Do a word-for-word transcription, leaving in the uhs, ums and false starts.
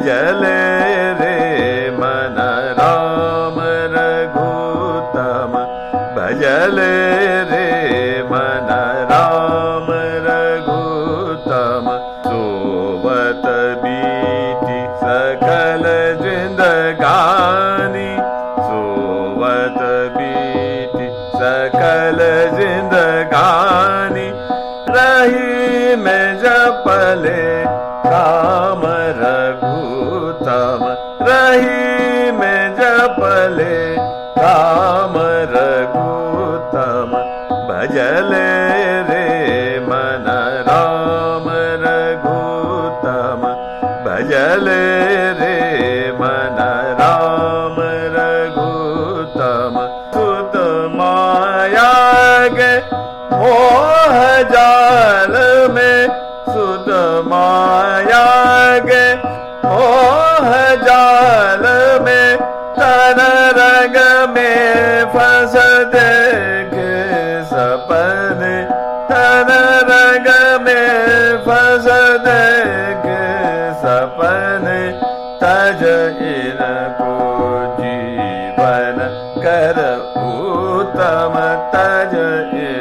भजले रे मन राम रघुतम भजले रे मन राम रघुतम सोवत बीती सकल जिंदगानी सोवत बीती सकल जिंदगानी रही में जपले काम रघुतम रही में जपले काम रघुतम भजले रे मन राम रघुतम भजले रे मन राम रघुतम सुत माया गे मोह जाल में सुत माया गे मोह जाल में तन रंग में फंस देखे सपने तन रंग में फंस देखे सपने तज इनको जीवन कर उत्तम तज